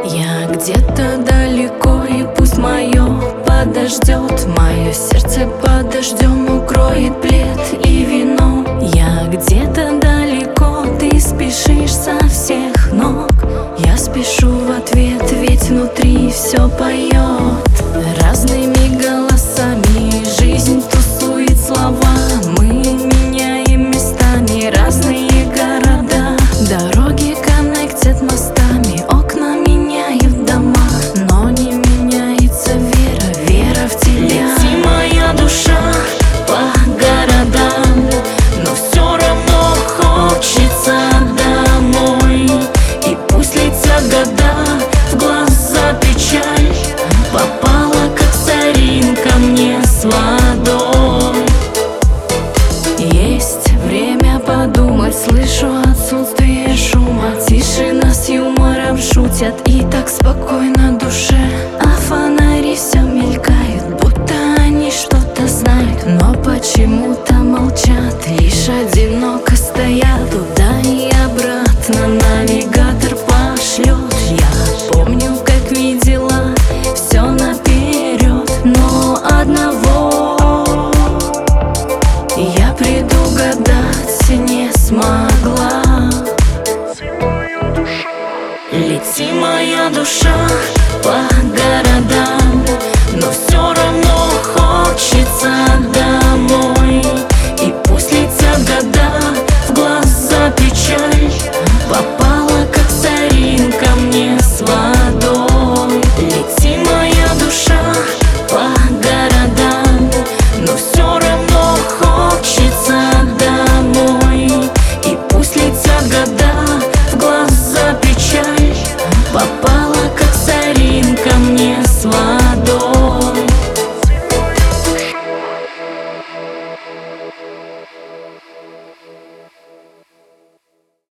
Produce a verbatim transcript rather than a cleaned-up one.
Я где-то далеко, и пусть мое подождет. Мое сердце под дождем укроет плед и вино. Я где-то далеко, ты спешишь со всех ног. Я спешу в ответ, ведь внутри все поет. Разными голосами жизнь тусует слова. Мы меняем местами разные города. Дороги коннектят мостами, окна меняют дома, но не меняется вера, вера в тебя. Лети, моя душа, по городам, но все равно хочется домой. И пусть летят года, в глаза печаль попала, как соринка мне с водой. Есть время подумать, слышу отсутствие шума. Тишина с юмором шутят, и так спокойно душе. А фонари все мелькают, будто они что-то знают, но почему-то молчат, лишь одиноко стоят. Туда и обратно навигатор пошлет. Я помню, как видела все наперед, но одного я предугадать не смогла. Лети, моя душа, по городам, но все